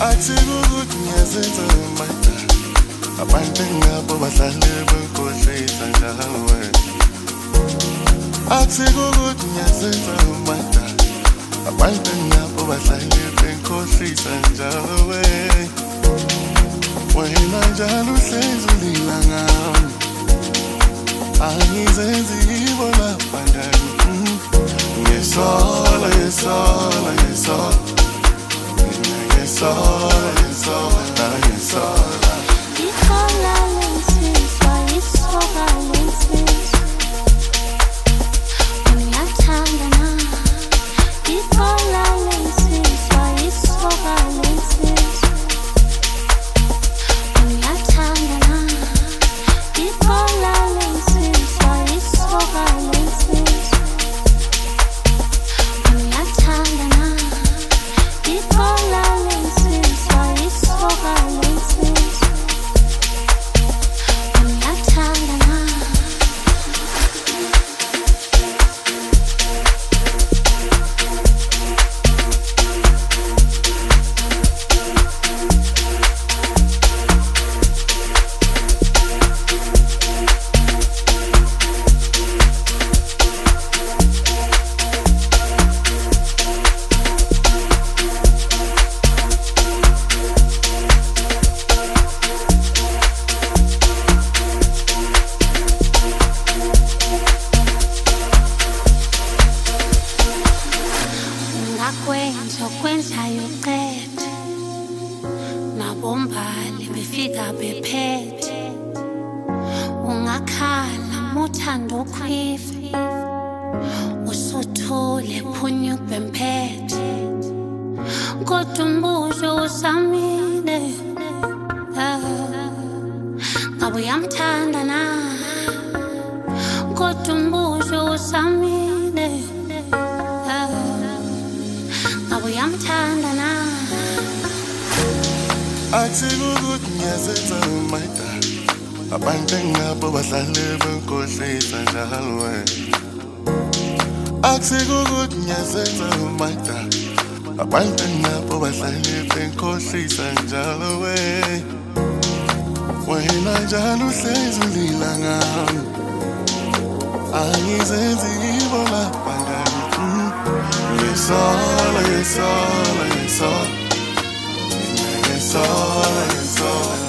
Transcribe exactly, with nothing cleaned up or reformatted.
Athi ukuthi ngiyazenza manje abantu ngabo bahlale bekhohlisa ngawe. Athi ukuthi ngiyazenza manje abantu ngabo bahlale bekhohlisa ngawe. Wena njalo uhlezi ulila ngami, angizenzi ibona bandani. Ngesola, ngesola, ngesola, ngesola, ngesola, ngesola. Isola lensizwa, isola lensizwa, ngiyathandana. Isola lensizwa, isola lensizwa, ngiyathandana. Isola lensizwa, isola lensizwa, ngiyathandana. Isola lensizwa, isola lensizwa, ngiyathandana. Ungakwenza okwenzayo qede, nabombali befika bephethe. Ungakhala muthando khwife, usuthule phunyuka bemphethe. Kodwa umbuzo usamile, ah, ngabe uyamthanda na? Kodwa umbuzo usamile, ah, ngabe uyamthanda na? Athi ukuthi ngiyazenza manje abantu ngabo bahlale bekhohlisa njalo wena. Athi ukuthi ngiyazenza manje abantu ngabo bahlale bekhohlisa njalo wena. Wena njalo uhlezi ulila ngami, angizenzi ibona bandani. Ngesola, ngesola, ngesola, ngesola, ngesola.